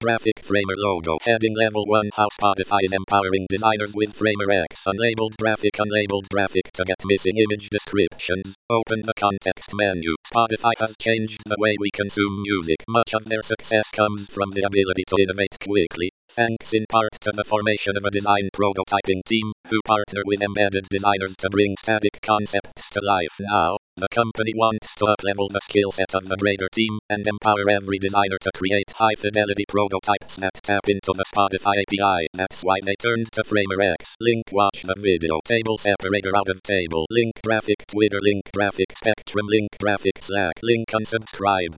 Graphic Framer logo. Heading Level 1. How Spotify is empowering designers with Framer X. Unlabeled graphic to get missing image descriptions. Open the context menu. Spotify has changed the way we consume music. Much of their success comes from the ability to innovate quickly, thanks in part to the formation of a design prototyping team, who partner with embedded designers to bring static concepts to life. Now, the company wants to up-level the skill set of the greater team, and empower every designer to create high-fidelity prototypes that tap into the Spotify API. That's why they turned to Framer X. Link. Watch the video. Table separator out of table. Link. Graphic Twitter. Link. Graphic Spectrum. Link. Graphic Slack. Link. Unsubscribe.